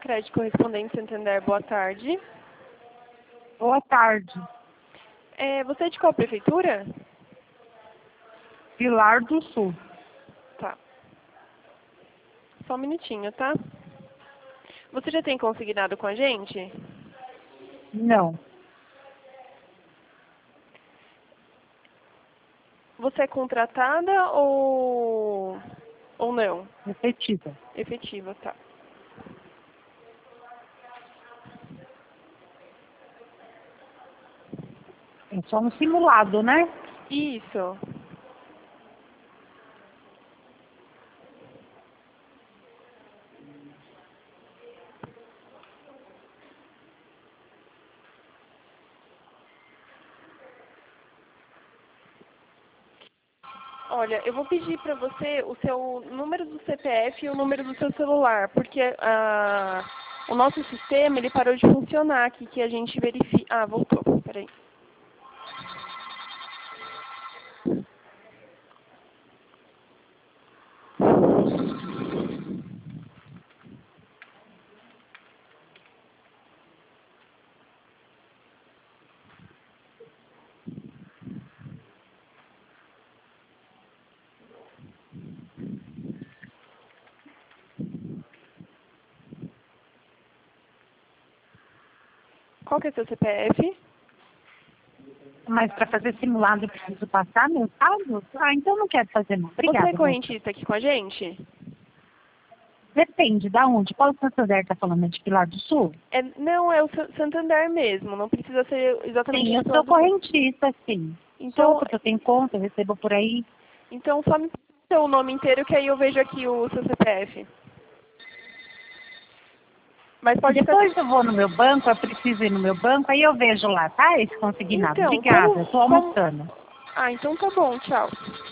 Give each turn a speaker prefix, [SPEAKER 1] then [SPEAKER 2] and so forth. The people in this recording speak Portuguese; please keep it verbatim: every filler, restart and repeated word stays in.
[SPEAKER 1] Crédito Correspondente Santander, boa tarde.
[SPEAKER 2] Boa tarde.
[SPEAKER 1] É, você é de qual prefeitura?
[SPEAKER 2] Pilar do Sul.
[SPEAKER 1] Tá. Só um minutinho, tá? Você já tem consignado com a gente?
[SPEAKER 2] Não.
[SPEAKER 1] Você é contratada ou, ou não?
[SPEAKER 2] Efetiva.
[SPEAKER 1] Efetiva, tá.
[SPEAKER 2] É só um simulado, né?
[SPEAKER 1] Isso. Olha, eu vou pedir para você o seu número do C P F e o número do seu celular, porque ah, o nosso sistema ele parou de funcionar aqui, que a gente verifica... Ah, voltou, peraí. Qual que é seu C P F?
[SPEAKER 2] Mas para fazer simulado eu preciso passar meu saldo? Ah, então não quero fazer não. Obrigada.
[SPEAKER 1] Você é
[SPEAKER 2] moça.
[SPEAKER 1] correntista aqui com a gente?
[SPEAKER 2] Depende, da onde? Qual Santander está falando? É de Pilar do Sul?
[SPEAKER 1] É, não, é o Sa- Santander mesmo, não precisa ser exatamente...
[SPEAKER 2] Sim, eu
[SPEAKER 1] do
[SPEAKER 2] sou
[SPEAKER 1] lado do-
[SPEAKER 2] correntista, sim.
[SPEAKER 1] Então,
[SPEAKER 2] Sou, porque eu tenho conta, eu recebo por aí.
[SPEAKER 1] então só me passa o nome inteiro que aí eu vejo aqui o seu C P F. Mas pode ficar...
[SPEAKER 2] Depois eu vou no meu banco, eu preciso ir no meu banco, aí eu vejo lá, tá? Esse consignado.
[SPEAKER 1] Então,
[SPEAKER 2] Obrigada,
[SPEAKER 1] como,
[SPEAKER 2] estou
[SPEAKER 1] como...
[SPEAKER 2] almoçando.
[SPEAKER 1] Ah, então tá bom, tchau.